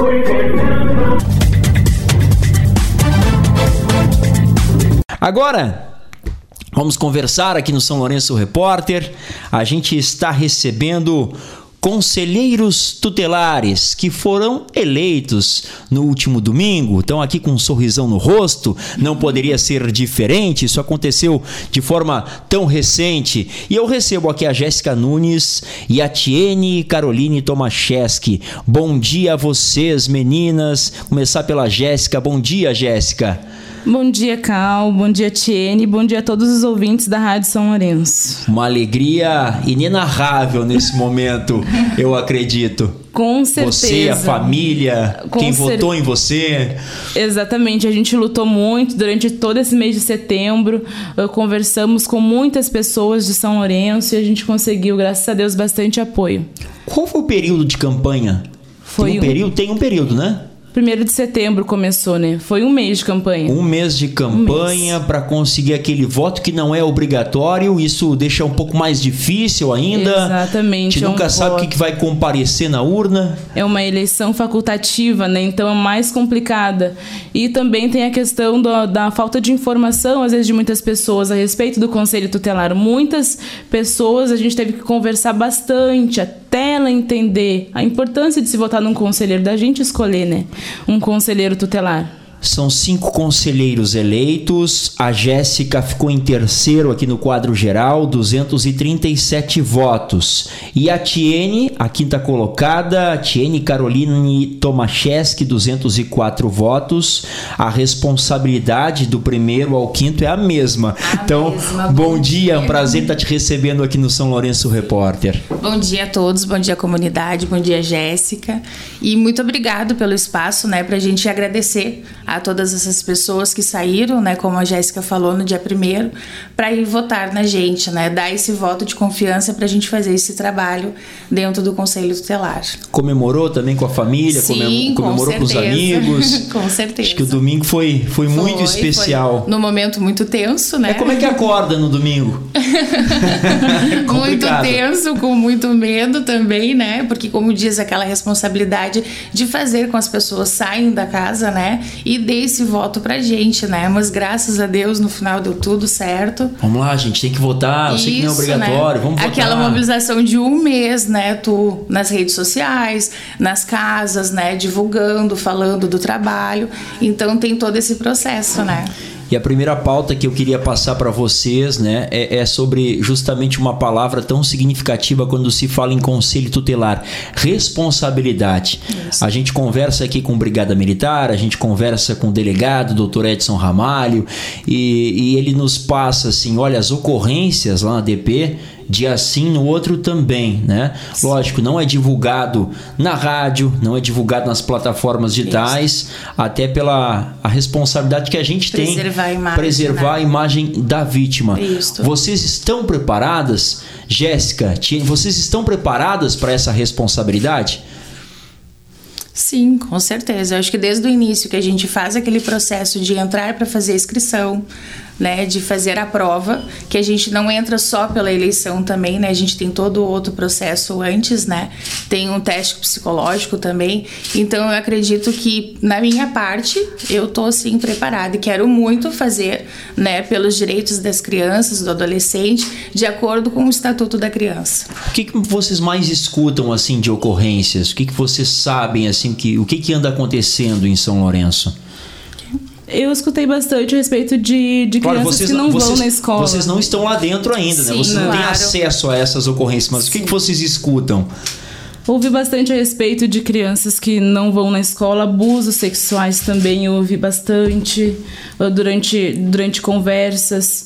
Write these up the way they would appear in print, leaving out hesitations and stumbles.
Agora, vamos conversar aqui no São Lourenço Repórter. A gente está recebendo conselheiros tutelares que foram eleitos no último domingo. Estão aqui com um sorrisão no rosto. Não poderia ser diferente. Isso aconteceu de forma tão recente. E eu recebo aqui a Jéssica Nunes e a Tiene Caroline Tomaszewski. Bom dia a vocês, meninas. Começar pela Jéssica. Bom dia, Jéssica. Bom dia, Cal. Bom dia, Tiene. Bom dia a todos os ouvintes da Rádio São Lourenço. Uma alegria inenarrável nesse momento, eu acredito. Com certeza. Você, a família, quem votou em você. Exatamente. A gente lutou muito durante todo esse mês de setembro. Conversamos com muitas pessoas de São Lourenço e a gente conseguiu, graças a Deus, bastante apoio. Qual foi o período de campanha? Tem um período, né? 1º de setembro começou, né? Foi um mês de campanha. Um mês de campanha para conseguir aquele voto que não é obrigatório. Isso deixa um pouco mais difícil ainda. Exatamente. A gente nunca sabe o que vai comparecer na urna. É uma eleição facultativa, né? Então é mais complicada. E também tem a questão da falta de informação, às vezes, de muitas pessoas a respeito do Conselho Tutelar. Muitas pessoas a gente teve que conversar bastante até ela entender a importância de se votar num conselheiro, da gente escolher, né? Um conselheiro tutelar. São 5 conselheiros eleitos. A Jéssica ficou em terceiro aqui no quadro geral, 237 votos. E a Tiene, a quinta colocada, Tiene Caroline Tomaszewski, 204 votos. A responsabilidade do primeiro ao quinto é a mesma. Bom dia, é um prazer estar te recebendo aqui no São Lourenço Repórter. Bom dia a todos, bom dia comunidade, bom dia Jéssica. E muito obrigado pelo espaço, né, pra gente agradecer a todas essas pessoas que saíram, né, como a Jéssica falou, no dia 1º, para ir votar na gente, né, dar esse voto de confiança para a gente fazer esse trabalho dentro do Conselho Tutelar. Comemorou também com a família? Sim, comemorou com os amigos? Com certeza. Acho que o domingo foi muito especial. Foi num momento muito tenso, né? Como é que acorda no domingo? Muito tenso, com muito medo também, né? Porque, como diz, aquela responsabilidade de fazer com que as pessoas saiam da casa, né? E dê esse voto pra gente, né? Mas graças a Deus no final deu tudo certo. Vamos lá, gente, tem que votar. Eu sei que não é obrigatório, né? Vamos votar. Aquela mobilização de um mês, né? Tu nas redes sociais, nas casas, né? Divulgando, falando do trabalho. Então tem todo esse processo, né? E a primeira pauta que eu queria passar para vocês, né, é sobre justamente uma palavra tão significativa quando se fala em conselho tutelar: responsabilidade. Isso. A gente conversa aqui com o Brigada Militar, a gente conversa com o delegado, Dr. Edson Ramalho, e ele nos passa assim, olha, as ocorrências lá na DP, dia sim, no outro também, né? Lógico, não é divulgado na rádio, não é divulgado nas plataformas digitais, isso, até pela a responsabilidade que a gente tem preservar a imagem da vítima. Isso. Vocês estão preparadas, Jéssica, vocês estão preparadas para essa responsabilidade? Sim, com certeza. Eu acho que desde o início que a gente faz aquele processo de entrar para fazer a inscrição, né, de fazer a prova, que a gente não entra só pela eleição também, né, a gente tem todo outro processo antes, né, tem um teste psicológico também, então eu acredito que na minha parte eu tô assim preparada e quero muito fazer, né, pelos direitos das crianças, do adolescente, de acordo com o Estatuto da Criança. O que vocês mais escutam assim de ocorrências? O que vocês sabem assim, o que anda acontecendo em São Lourenço? Eu escutei bastante a respeito de crianças que não vão na escola. Vocês não estão lá dentro ainda, né? Vocês não têm acesso a essas ocorrências, mas o que vocês escutam? Ouvi bastante a respeito de crianças que não vão na escola, abusos sexuais também eu ouvi bastante durante conversas.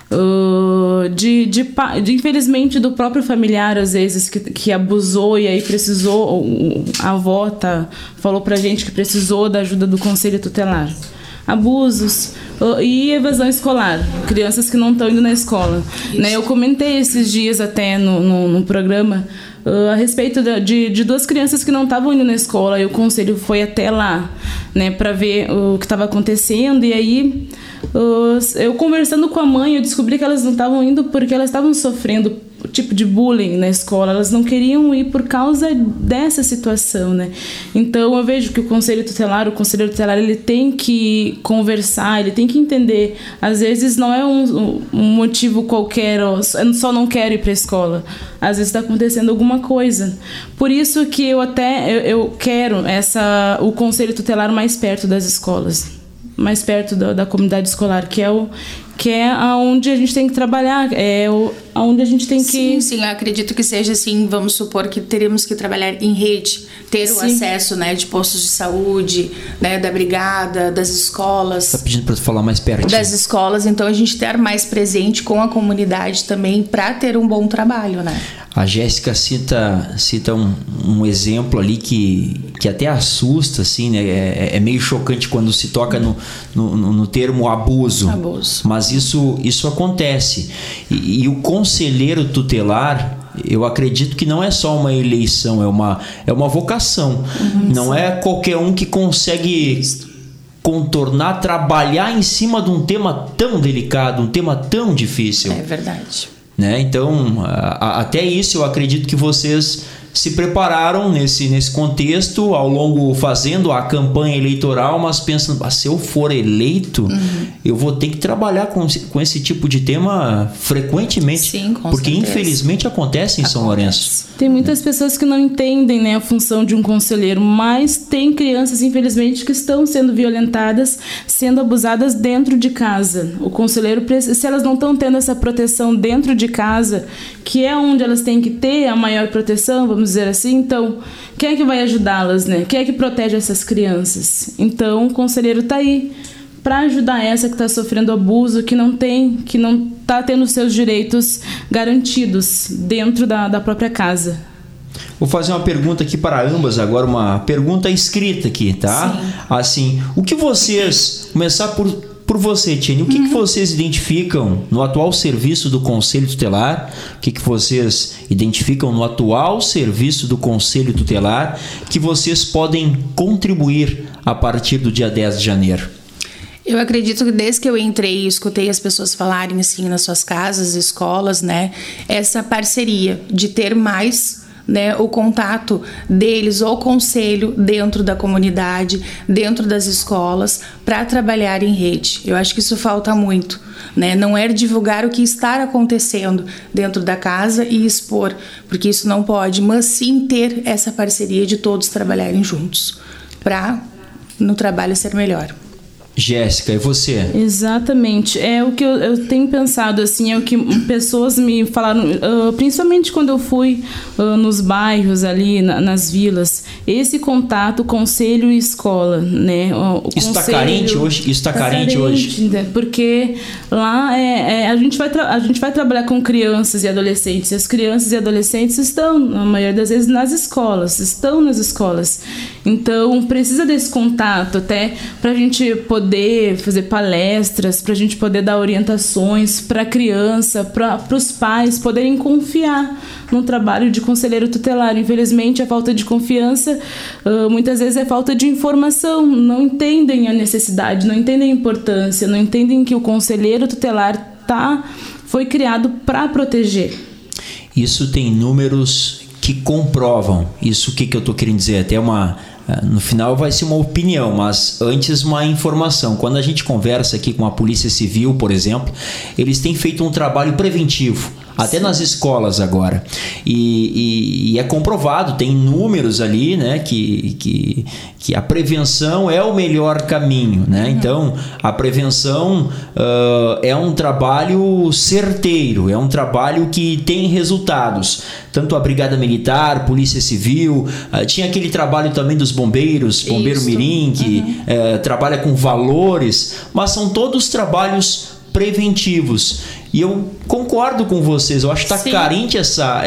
Infelizmente do próprio familiar às vezes que abusou e aí precisou, a avó falou pra gente que precisou da ajuda do Conselho Tutelar. Abusos e evasão escolar, crianças que não estão indo na escola, né? Eu comentei esses dias até no programa a respeito de 2 crianças que não estavam indo na escola, e o conselho foi até lá, né, para ver o que estava acontecendo. E aí eu conversando com a mãe, eu descobri que elas não estavam indo porque elas estavam sofrendo tipo de bullying na escola, elas não queriam ir por causa dessa situação, né? Então eu vejo que o conselheiro tutelar, ele tem que conversar, ele tem que entender. Às vezes não é um motivo qualquer, eu só não quero ir para a escola. Às vezes está acontecendo alguma coisa. Por isso que eu quero o conselho tutelar mais perto das escolas, mais perto da comunidade escolar, que é aonde a gente tem que trabalhar, aonde a gente tem que... Sim, eu acredito que seja assim, vamos supor que teremos que trabalhar em rede, ter o acesso, né, de postos de saúde, né, da brigada, das escolas. Tá pedindo para tu falar mais perto. Das escolas, então a gente estar mais presente com a comunidade também para ter um bom trabalho, né? A Jéssica cita um exemplo ali que até assusta, assim, né? É meio chocante quando se toca no termo abuso. Mas isso acontece. E o conselheiro tutelar, eu acredito que não é só uma eleição, é uma vocação. Não é qualquer um que consegue contornar, trabalhar em cima de um tema tão delicado, um tema tão difícil. É verdade. Né? Então, até isso eu acredito que vocês se prepararam nesse contexto ao longo, fazendo a campanha eleitoral, mas pensando, se eu for eleito, eu vou ter que trabalhar com esse tipo de tema frequentemente. Sim, com porque certeza. Infelizmente acontece em São Lourenço. Tem muitas pessoas que não entendem, né, a função de um conselheiro, mas tem crianças, infelizmente, que estão sendo violentadas, sendo abusadas dentro de casa. O conselheiro, se elas não estão tendo essa proteção dentro de casa, que é onde elas têm que ter a maior proteção, vamos dizer assim, então, quem é que vai ajudá-las, né? Quem é que protege essas crianças? Então, o conselheiro está aí para ajudar essa que está sofrendo abuso, que não está tendo seus direitos garantidos dentro da própria casa. Vou fazer uma pergunta aqui para ambas agora, uma pergunta escrita aqui, tá? Sim. Assim, o que vocês... Começar por você, Tiene, o que vocês identificam no atual serviço do Conselho Tutelar? O que vocês identificam no atual serviço do Conselho Tutelar que vocês podem contribuir a partir do dia 10 de janeiro? Eu acredito que desde que eu entrei e escutei as pessoas falarem assim nas suas casas, escolas, né, essa parceria de ter mais, né, o contato deles, o conselho dentro da comunidade, dentro das escolas, para trabalhar em rede. Eu acho que isso falta muito, né? Não é divulgar o que está acontecendo dentro da casa e expor, porque isso não pode, mas sim ter essa parceria de todos trabalharem juntos, para no trabalho ser melhor. Jéssica, e você? Exatamente. É o que eu tenho pensado, assim, é o que pessoas me falaram, principalmente quando eu fui nos bairros ali, nas vilas, esse contato conselho e escola, né? Isso está carente hoje? Isso está carente hoje? Porque lá a gente vai trabalhar com crianças e adolescentes. As crianças e adolescentes estão, na maioria das vezes, estão nas escolas. Então, precisa desse contato até para a gente poder fazer palestras, para a gente poder dar orientações para a criança, para os pais poderem confiar no trabalho de conselheiro tutelar. Infelizmente, a falta de confiança muitas vezes é falta de informação, não entendem a necessidade, não entendem a importância, não entendem que o conselheiro tutelar foi criado para proteger. Isso tem números que comprovam isso. O que eu estou querendo dizer? Até no final vai ser uma opinião, mas antes uma informação. Quando a gente conversa aqui com a Polícia Civil, por exemplo, eles têm feito um trabalho preventivo, até nas escolas agora. E é comprovado, tem números ali, né, que a prevenção é o melhor caminho, né? Então, a prevenção é um trabalho certeiro, é um trabalho que tem resultados. Tanto a Brigada Militar, Polícia Civil, tinha aquele trabalho também dos bombeiros, Bombeiro Mirim, que trabalha com valores, mas são todos trabalhos preventivos. E eu concordo com vocês, eu acho que está carente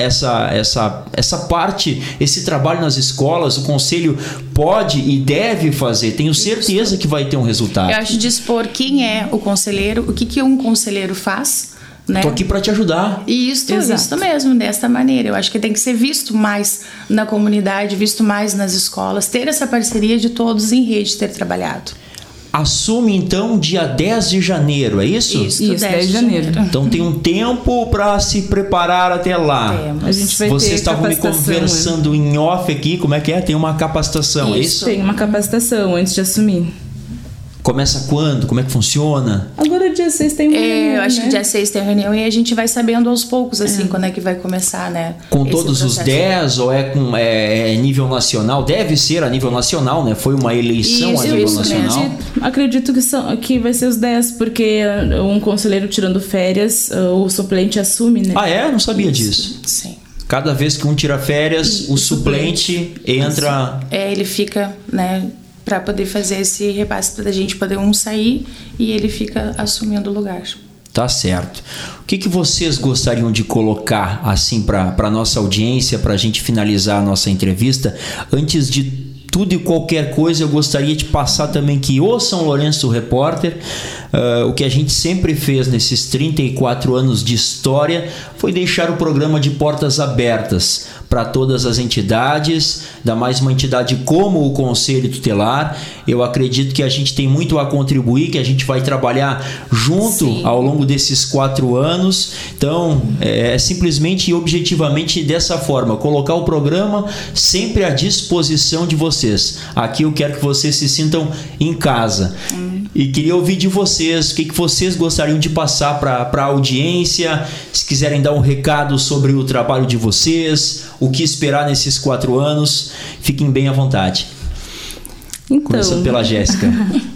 essa parte, esse trabalho nas escolas. O conselho pode e deve fazer, tenho certeza que vai ter um resultado. Eu acho de expor quem é o conselheiro, o que um conselheiro faz, né? Tô aqui para te ajudar. Isso mesmo, desta maneira. Eu acho que tem que ser visto mais na comunidade, visto mais nas escolas, ter essa parceria de todos em rede, ter trabalhado. assume então dia 10 de janeiro, é isso? Isso, 10 de janeiro. Então tem um tempo para se preparar até lá. A gente vai Vocês ter estavam me conversando em off aqui, como é que é? Tem uma capacitação, é isso? Tem uma capacitação antes de assumir. Começa quando? Como é que funciona? Agora dia 6 tem uma reunião, eu acho que dia 6 tem a reunião e a gente vai sabendo aos poucos, assim, quando é que vai começar, né? Com todos os 10 ou é nível nacional? Deve ser a nível nacional, né? Foi uma eleição a nível nacional. Acredito que vai ser os 10, porque um conselheiro tirando férias, o suplente assume, né? Ah, é? Não sabia disso. Sim. Cada vez que um tira férias, o suplente entra... Ele fica, né... para poder fazer esse repasse, para a gente poder sair e ele fica assumindo o lugar. Tá certo. O que vocês gostariam de colocar assim para a nossa audiência, para a gente finalizar a nossa entrevista? Antes de tudo e qualquer coisa, eu gostaria de passar também que o São Lourenço do Repórter, o que a gente sempre fez nesses 34 anos de história foi deixar o programa de portas abertas para todas as entidades, ainda mais uma entidade como o Conselho Tutelar. Eu acredito que a gente tem muito a contribuir, que a gente vai trabalhar junto Sim. ao longo desses 4 anos. Então, é simplesmente e objetivamente dessa forma, colocar o programa sempre à disposição de vocês. Aqui eu quero que vocês se sintam em casa. E queria ouvir de vocês, o que vocês gostariam de passar para a audiência, se quiserem dar um recado sobre o trabalho de vocês, o que esperar nesses 4 anos, fiquem bem à vontade. Então, começando pela Jéssica.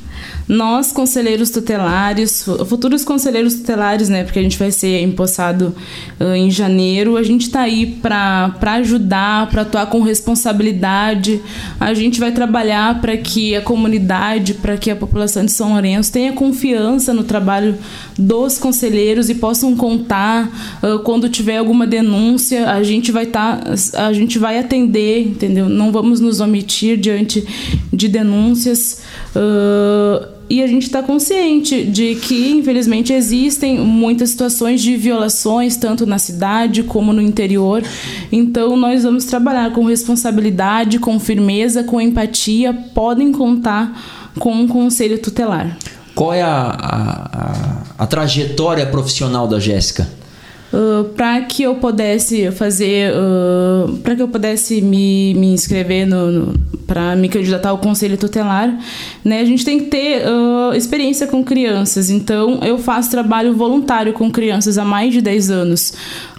Nós, conselheiros tutelares, futuros conselheiros tutelares, né, porque a gente vai ser empossado em janeiro, a gente está aí para ajudar, para atuar com responsabilidade. A gente vai trabalhar para que a comunidade, para que a população de São Lourenço tenha confiança no trabalho dos conselheiros e possam contar quando tiver alguma denúncia. A gente vai atender, entendeu? Não vamos nos omitir diante de denúncias. E a gente está consciente de que, infelizmente, existem muitas situações de violações, tanto na cidade como no interior. Então, nós vamos trabalhar com responsabilidade, com firmeza, com empatia. Podem contar com um conselho tutelar. Qual é a trajetória profissional da Jéssica? Para que eu pudesse fazer, para que eu pudesse me inscrever para me candidatar ao Conselho Tutelar, né, a gente tem que ter experiência com crianças. Então, eu faço trabalho voluntário com crianças há mais de 10 anos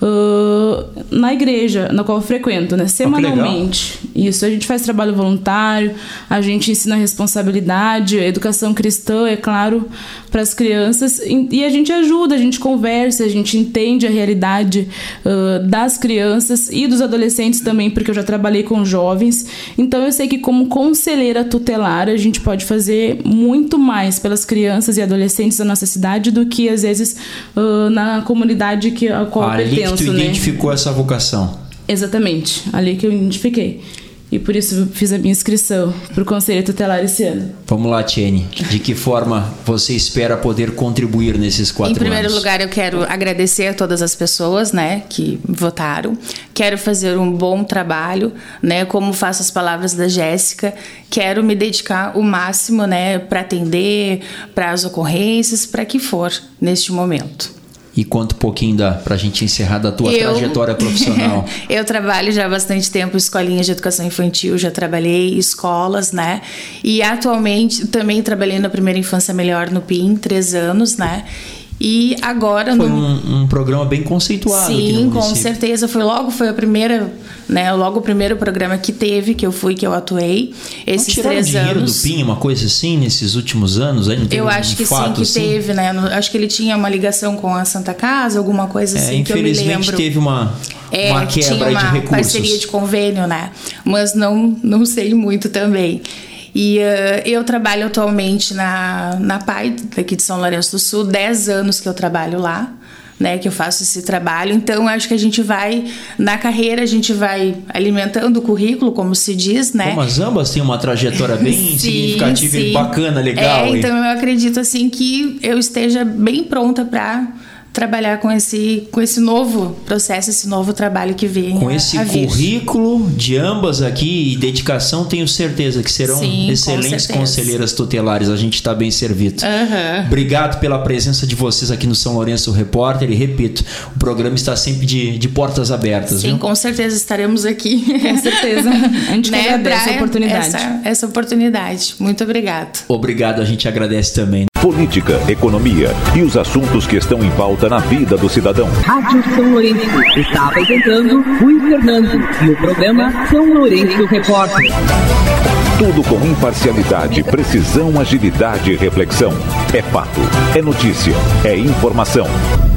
na igreja na qual eu frequento, né, semanalmente. Isso, a gente faz trabalho voluntário, a gente ensina responsabilidade, educação cristã, é claro, para as crianças, e a gente ajuda, a gente conversa, a gente entende a realidade das crianças e dos adolescentes também, porque eu já trabalhei com jovens. Então eu sei que como conselheira tutelar a gente pode fazer muito mais pelas crianças e adolescentes da nossa cidade do que às vezes na comunidade a qual eu pertenço. Ali que tu identificou essa vocação. Exatamente, ali que eu identifiquei. E por isso fiz a minha inscrição para o Conselho Tutelar esse ano. Vamos lá, Tiene. De que forma você espera poder contribuir nesses 4 anos? Em primeiro lugar, eu quero agradecer a todas as pessoas, né, que votaram. Quero fazer um bom trabalho, né, como faço as palavras da Jéssica. Quero me dedicar o máximo, né, para atender, para as ocorrências, para que for neste momento. E conta um pouquinho pra gente encerrar da tua trajetória profissional. Eu trabalho já há bastante tempo em escolinhas de educação infantil, já trabalhei em escolas, né? E atualmente também trabalhei na Primeira Infância Melhor no PIN, 3 anos, né? E agora... Foi um programa bem conceituado. Sim, com certeza. Foi a primeira, né? Logo o primeiro programa que teve, que eu atuei. Esses 3 dinheiro anos. Do PIN, uma coisa assim, nesses últimos anos? Aí não teve eu acho que sim, que assim? Teve, né? Acho que ele tinha uma ligação com a Santa Casa, alguma coisa assim, que eu me lembro. Infelizmente teve uma quebra tinha uma de recursos. Parceria de convênio, né? Mas não sei muito também. E eu trabalho atualmente na PAI, daqui de São Lourenço do Sul, 10 anos que eu trabalho lá, né, que eu faço esse trabalho. Então, acho que a gente vai, na carreira, a gente vai alimentando o currículo, como se diz, né? Mas ambas têm uma trajetória bem significativa e bacana, legal. Então, eu acredito, assim, que eu esteja bem pronta para trabalhar com esse novo processo, esse novo trabalho que vem com esse currículo de ambas aqui e dedicação, tenho certeza que serão excelentes conselheiras tutelares. A gente está bem servido. Obrigado pela presença de vocês aqui no São Lourenço Repórter e repito, o programa está sempre de portas abertas. Sim, viu? Com certeza estaremos aqui. Com certeza. A gente agradece a oportunidade. Essa oportunidade. Muito obrigado. Obrigado, a gente agradece também. Política, economia e os assuntos que estão em pauta na vida do cidadão. Rádio São Lourenço está apresentando Rui Fernando e o programa São Lourenço Repórter. Tudo com imparcialidade, precisão, agilidade e reflexão. É fato, é notícia, é informação.